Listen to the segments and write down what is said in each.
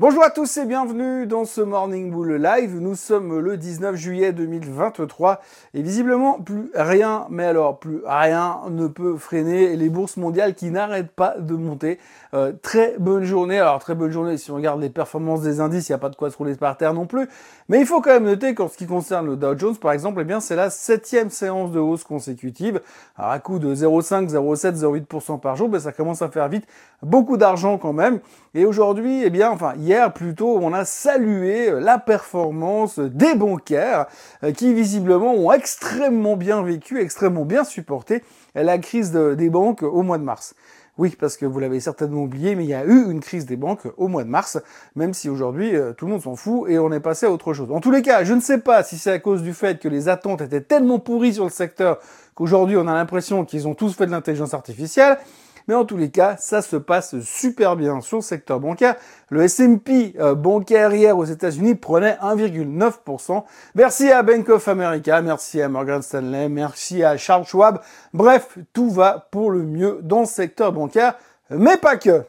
Bonjour à tous et bienvenue dans ce Morning Bull Live. Nous sommes le 19 juillet 2023 et visiblement plus rien, mais alors plus rien ne peut freiner les bourses mondiales qui n'arrêtent pas de monter. Très bonne journée. Alors très bonne journée si on regarde les performances des indices, il n'y a pas de quoi se rouler par terre non plus. Mais il faut quand même noter qu'en ce qui concerne le Dow Jones par exemple, eh bien c'est la 7e séance de hausse consécutive. Alors à coup de 0,5, 0,7, 0,8% par jour, ben ça commence à faire vite beaucoup d'argent quand même. Et aujourd'hui, eh bien, hier plutôt, on a salué la performance des bancaires qui visiblement ont extrêmement bien vécu, extrêmement bien supporté la crise des banques au mois de mars. Oui, parce que vous l'avez certainement oublié, mais il y a eu une crise des banques au mois de mars, même si aujourd'hui tout le monde s'en fout et on est passé à autre chose. En tous les cas, je ne sais pas si c'est à cause du fait que les attentes étaient tellement pourries sur le secteur qu'aujourd'hui on a l'impression qu'ils ont tous fait de l'intelligence artificielle. Mais en tous les cas, ça se passe super bien sur le secteur bancaire. Le S&P bancaire hier aux États-Unis prenait 1,9%. Merci à Bank of America, merci à Morgan Stanley, merci à Charles Schwab. Bref, tout va pour le mieux dans le secteur bancaire, mais pas que.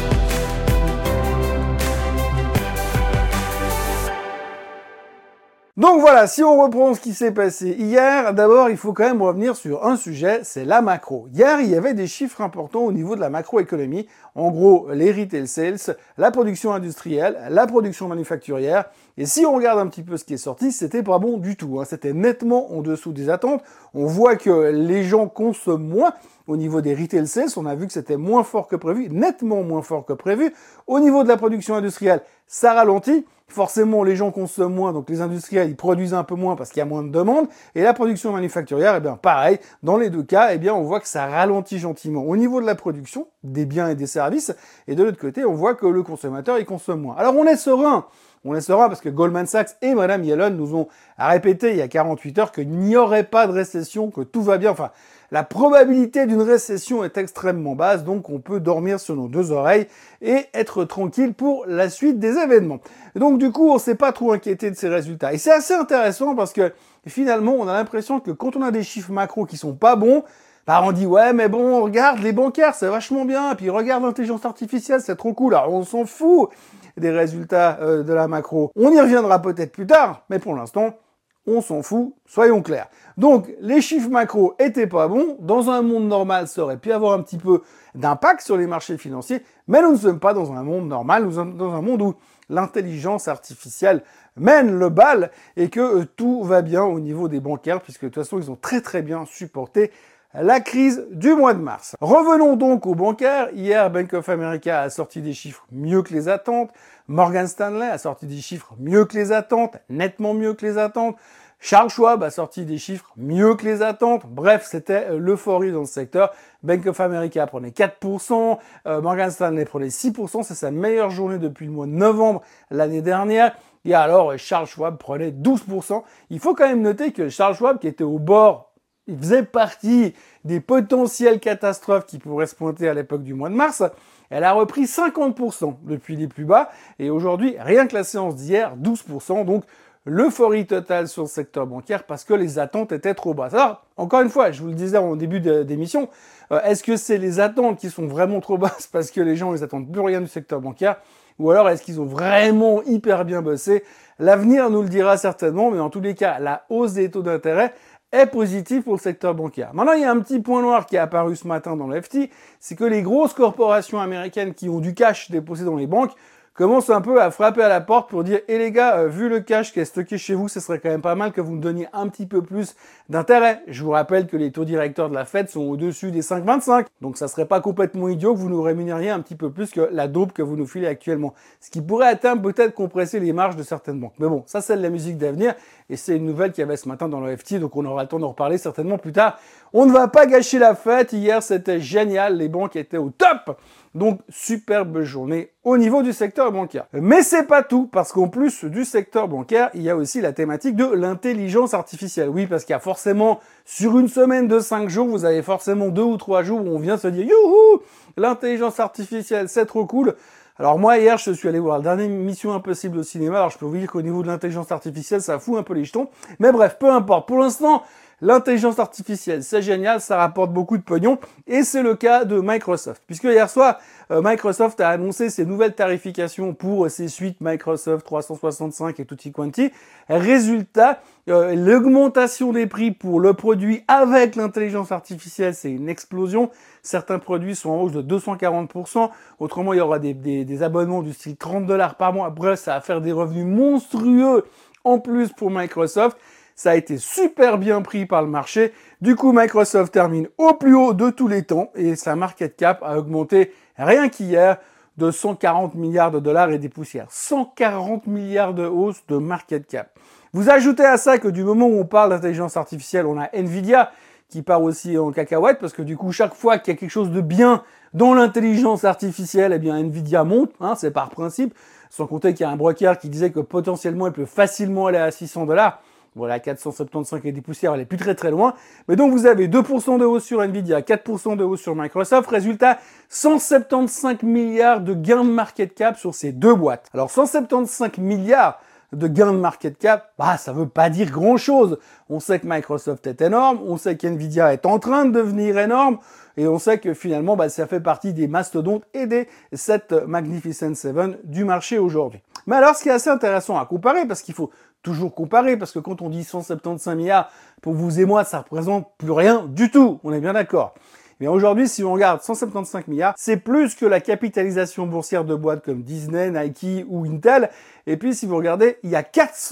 Donc voilà, si on reprend ce qui s'est passé hier, d'abord il faut quand même revenir sur un sujet, c'est la macro. Hier, il y avait des chiffres importants au niveau de la macroéconomie. En gros, les retail sales, la production industrielle, la production manufacturière. Et si on regarde un petit peu ce qui est sorti, c'était pas bon du tout. C'était nettement en dessous des attentes. On voit que les gens consomment moins. Au niveau des retail sales, on a vu que c'était moins fort que prévu, nettement moins fort que prévu. Au niveau de la production industrielle, ça ralentit. Forcément, les gens consomment moins, donc les industriels, ils produisent un peu moins parce qu'il y a moins de demandes. Et la production manufacturière, eh bien, pareil. Dans les deux cas, eh bien, on voit que ça ralentit gentiment au niveau de la production, des biens et des services. Et de l'autre côté, on voit que le consommateur, il consomme moins. Alors, on est serein. On est serein parce que Goldman Sachs et Madame Yellen nous ont répété il y a 48 heures qu'il n'y aurait pas de récession, que tout va bien. Enfin, la probabilité d'une récession est extrêmement basse, donc on peut dormir sur nos deux oreilles et être tranquille pour la suite des événements. Donc du coup, on ne s'est pas trop inquiété de ces résultats. Et c'est assez intéressant parce que finalement, on a l'impression que quand on a des chiffres macro qui sont pas bons, bah on dit ouais mais bon, regarde les bancaires, c'est vachement bien, puis regarde l'intelligence artificielle, c'est trop cool. Alors on s'en fout des résultats de la macro. On y reviendra peut-être plus tard, mais pour l'instant, on s'en fout, soyons clairs. Donc, les chiffres macro étaient pas bons. Dans un monde normal, ça aurait pu avoir un petit peu d'impact sur les marchés financiers, mais nous ne sommes pas dans un monde normal, nous sommes dans un monde où l'intelligence artificielle mène le bal et que tout va bien au niveau des bancaires, puisque de toute façon, ils ont très très bien supporté la crise du mois de mars. Revenons donc aux bancaires. Hier, Bank of America a sorti des chiffres mieux que les attentes. Morgan Stanley a sorti des chiffres mieux que les attentes, nettement mieux que les attentes. Charles Schwab a sorti des chiffres mieux que les attentes. Bref, c'était l'euphorie dans le secteur. Bank of America prenait 4%, Morgan Stanley prenait 6%. C'est sa meilleure journée depuis le mois de novembre l'année dernière. Et alors, Charles Schwab prenait 12%. Il faut quand même noter que Charles Schwab, qui était au bord, il faisait partie des potentielles catastrophes qui pourraient se pointer à l'époque du mois de mars. Elle a repris 50% depuis les plus bas. Et aujourd'hui, rien que la séance d'hier, 12%. Donc, l'euphorie totale sur le secteur bancaire parce que les attentes étaient trop basses. Alors, encore une fois, je vous le disais en début d'émission, est-ce que c'est les attentes qui sont vraiment trop basses parce que les gens ils attendent plus rien du secteur bancaire ou alors est-ce qu'ils ont vraiment hyper bien bossé? L'avenir nous le dira certainement, mais en tous les cas, la hausse des taux d'intérêt est positif pour le secteur bancaire. Maintenant, il y a un petit point noir qui est apparu ce matin dans le FT, c'est que les grosses corporations américaines qui ont du cash déposé dans les banques commence un peu à frapper à la porte pour dire « Eh les gars, vu le cash qui est stocké chez vous, ce serait quand même pas mal que vous me donniez un petit peu plus d'intérêt. » Je vous rappelle que les taux directeurs de la Fed sont au-dessus des 5,25. Donc ça serait pas complètement idiot que vous nous rémunériez un petit peu plus que la dope que vous nous filez actuellement. Ce qui pourrait atteindre peut-être compresser les marges de certaines banques. Mais bon, ça c'est de la musique d'avenir et c'est une nouvelle qu'il y avait ce matin dans le FT, donc on aura le temps d'en reparler certainement plus tard. On ne va pas gâcher la fête. Hier, c'était génial. Les banques étaient au top. Donc, superbe journée au niveau du secteur bancaire. Mais c'est pas tout, parce qu'en plus du secteur bancaire, il y a aussi la thématique de l'intelligence artificielle. Oui, parce qu'il y a forcément, sur une semaine de 5 jours, vous avez forcément 2 ou 3 jours où on vient se dire « Youhou, l'intelligence artificielle, c'est trop cool !» Alors moi, hier, je suis allé voir la dernière Mission Impossible au cinéma. Alors je peux vous dire qu'au niveau de l'intelligence artificielle, ça fout un peu les jetons. Mais bref, peu importe. Pour l'instant, l'intelligence artificielle, c'est génial, ça rapporte beaucoup de pognon. Et c'est le cas de Microsoft. Puisque hier soir, Microsoft a annoncé ses nouvelles tarifications pour ses suites Microsoft 365 et tutti quanti. Résultat, l'augmentation des prix pour le produit avec l'intelligence artificielle, c'est une explosion. Certains produits sont en hausse de 240%. Autrement, il y aura des abonnements du style $30 par mois. Bref, ça va faire des revenus monstrueux en plus pour Microsoft. Ça a été super bien pris par le marché. Du coup, Microsoft termine au plus haut de tous les temps et sa market cap a augmenté rien qu'hier de 140 milliards de dollars et des poussières. 140 milliards de hausse de market cap. Vous ajoutez à ça que du moment où on parle d'intelligence artificielle, on a Nvidia qui part aussi en cacahuète parce que du coup, chaque fois qu'il y a quelque chose de bien dans l'intelligence artificielle, eh bien Nvidia monte, c'est par principe. Sans compter qu'il y a un broker qui disait que potentiellement, elle peut facilement aller à 600 dollars. Voilà, 475 et des poussières, elle est plus très loin. Mais donc, vous avez 2% de hausse sur Nvidia, 4% de hausse sur Microsoft. Résultat, 175 milliards de gains de market cap sur ces deux boîtes. Alors, 175 milliards de gains de market cap, ça veut pas dire grand chose. On sait que Microsoft est énorme, on sait qu'Nvidia est en train de devenir énorme, et on sait que finalement, ça fait partie des mastodontes et des 7 Magnificent Seven du marché aujourd'hui. Mais alors, ce qui est assez intéressant à comparer, parce qu'il faut toujours comparer, parce que quand on dit 175 milliards, pour vous et moi, ça représente plus rien du tout. On est bien d'accord. Mais aujourd'hui, si on regarde 175 milliards, c'est plus que la capitalisation boursière de boîtes comme Disney, Nike ou Intel. Et puis, si vous regardez, il y a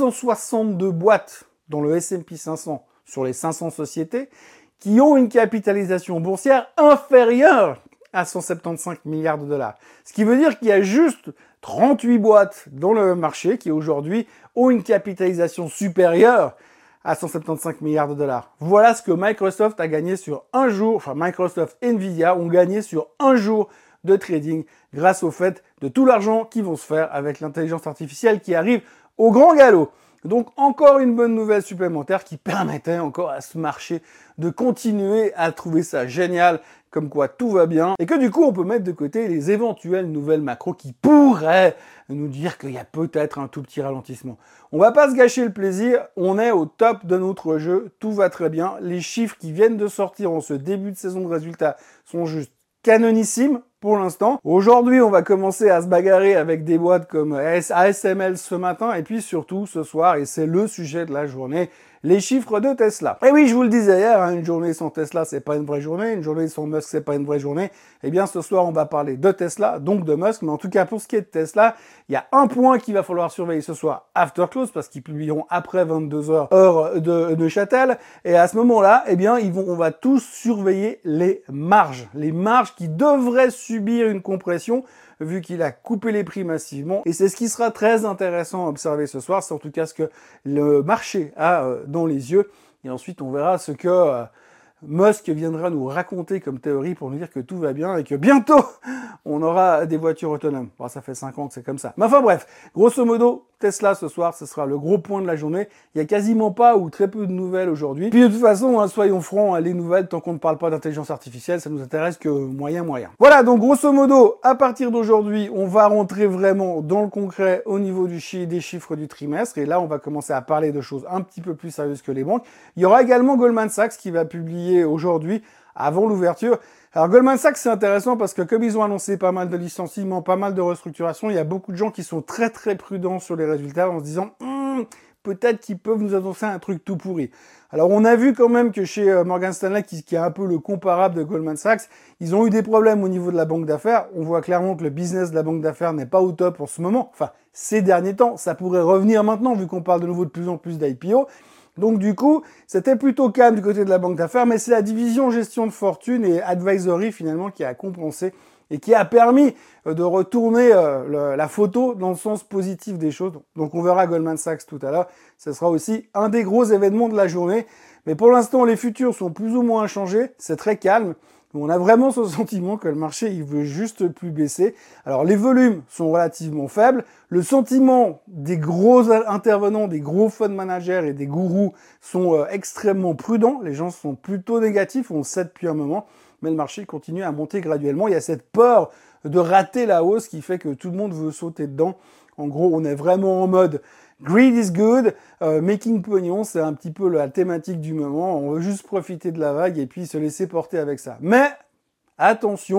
462 boîtes dans le S&P 500 sur les 500 sociétés qui ont une capitalisation boursière inférieure à 175 milliards de dollars. Ce qui veut dire qu'il y a juste 38 boîtes dans le marché qui aujourd'hui ont une capitalisation supérieure à 175 milliards de dollars. Voilà ce que Microsoft a gagné sur un jour, Microsoft et Nvidia ont gagné sur un jour de trading grâce au fait de tout l'argent qu'ils vont se faire avec l'intelligence artificielle qui arrive au grand galop. Donc encore une bonne nouvelle supplémentaire qui permettait encore à ce marché de continuer à trouver ça génial, comme quoi tout va bien, et que du coup on peut mettre de côté les éventuelles nouvelles macros qui pourraient nous dire qu'il y a peut-être un tout petit ralentissement. On va pas se gâcher le plaisir, on est au top de notre jeu, tout va très bien, les chiffres qui viennent de sortir en ce début de saison de résultats sont juste canonissimes pour l'instant. Aujourd'hui, on va commencer à se bagarrer avec des boîtes comme ASML ce matin et puis surtout ce soir, et c'est le sujet de la journée, les chiffres de Tesla. Et oui, je vous le disais hier, une journée sans Tesla, c'est pas une vraie journée, une journée sans Musk, c'est pas une vraie journée. Eh bien, ce soir, on va parler de Tesla, donc de Musk, mais en tout cas, pour ce qui est de Tesla, il y a un point qu'il va falloir surveiller ce soir, after close, parce qu'ils publieront après 22h, heure de Neuchâtel, et à ce moment-là, eh bien, on va tous surveiller les marges qui devraient subir une compression, vu qu'il a coupé les prix massivement. Et c'est ce qui sera très intéressant à observer ce soir, c'est en tout cas ce que le marché a dans les yeux. Et ensuite, on verra ce que Musk viendra nous raconter comme théorie pour nous dire que tout va bien et que bientôt, on aura des voitures autonomes. Bon, ça fait 5 ans que c'est comme ça. Mais enfin bref, grosso modo, Tesla ce soir, ce sera le gros point de la journée. Il y a quasiment pas ou très peu de nouvelles aujourd'hui. Puis de toute façon, soyons francs, les nouvelles, tant qu'on ne parle pas d'intelligence artificielle, ça nous intéresse que moyen. Voilà, donc grosso modo, à partir d'aujourd'hui, on va rentrer vraiment dans le concret au niveau des chiffres du trimestre. Et là, on va commencer à parler de choses un petit peu plus sérieuses que les banques. Il y aura également Goldman Sachs qui va publier aujourd'hui, avant l'ouverture. Alors Goldman Sachs, c'est intéressant parce que comme ils ont annoncé pas mal de licenciements, pas mal de restructurations, il y a beaucoup de gens qui sont très prudents sur les résultats en se disant peut-être qu'ils peuvent nous annoncer un truc tout pourri. Alors on a vu quand même que chez Morgan Stanley, qui est un peu le comparable de Goldman Sachs, ils ont eu des problèmes au niveau de la banque d'affaires. On voit clairement que le business de la banque d'affaires n'est pas au top en ce moment. Enfin, ces derniers temps, ça pourrait revenir maintenant vu qu'on parle de nouveau de plus en plus d'IPO. Donc du coup, c'était plutôt calme du côté de la banque d'affaires, mais c'est la division gestion de fortune et advisory finalement qui a compensé et qui a permis de retourner la photo dans le sens positif des choses. Donc on verra Goldman Sachs tout à l'heure. Ce sera aussi un des gros événements de la journée. Mais pour l'instant, les futurs sont plus ou moins inchangés. C'est très calme. On a vraiment ce sentiment que le marché, il veut juste plus baisser. Alors, les volumes sont relativement faibles. Le sentiment des gros intervenants, des gros fund managers et des gourous sont extrêmement prudents. Les gens sont plutôt négatifs, on le sait depuis un moment. Mais le marché continue à monter graduellement. Il y a cette peur de rater la hausse qui fait que tout le monde veut sauter dedans. En gros, on est vraiment en mode greed is good, making pognon, c'est un petit peu la thématique du moment. On veut juste profiter de la vague et puis se laisser porter avec ça. Mais attention,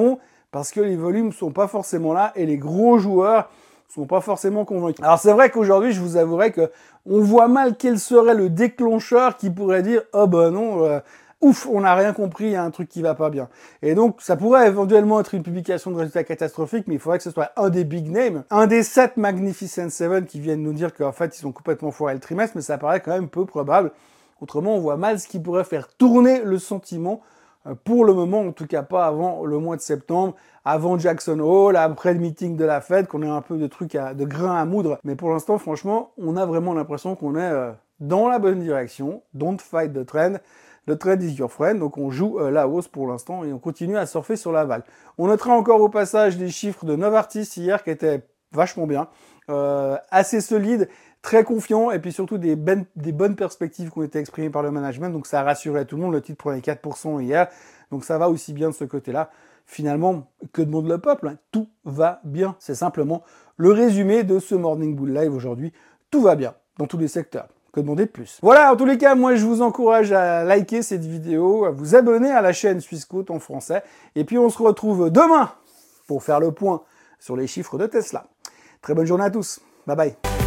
parce que les volumes sont pas forcément là et les gros joueurs sont pas forcément convaincus. Alors c'est vrai qu'aujourd'hui, je vous avouerai que on voit mal quel serait le déclencheur qui pourrait dire « Oh ben non, ouf, on n'a rien compris, il y a un truc qui va pas bien ». Et donc, ça pourrait éventuellement être une publication de résultats catastrophiques, mais il faudrait que ce soit un des big names, un des 7 Magnificent Seven qui viennent nous dire qu'en fait, ils ont complètement foiré le trimestre, mais ça paraît quand même peu probable. Autrement, on voit mal ce qui pourrait faire tourner le sentiment. Pour le moment, en tout cas pas avant le mois de septembre, avant Jackson Hole, après le meeting de la Fed, qu'on ait un peu de trucs, de grains à moudre. Mais pour l'instant, franchement, on a vraiment l'impression qu'on est dans la bonne direction. Don't fight the trend. The trend is your friend. Donc on joue la hausse pour l'instant et on continue à surfer sur la vague. On notera encore au passage des chiffres de Novartis hier qui étaient vachement bien, assez solides, très confiants et puis surtout des bonnes perspectives qui ont été exprimées par le management. Donc ça a rassuré tout le monde. Le titre prenait 4% hier. Donc ça va aussi bien de ce côté-là. Finalement, que demande le peuple, hein? Tout va bien. C'est simplement le résumé de ce Morning Bull Live aujourd'hui. Tout va bien dans tous les secteurs. Que demander de plus? Voilà, en tous les cas, moi je vous encourage à liker cette vidéo, à vous abonner à la chaîne Swissquote en français. Et puis on se retrouve demain pour faire le point sur les chiffres de Tesla. Très bonne journée à tous. Bye bye.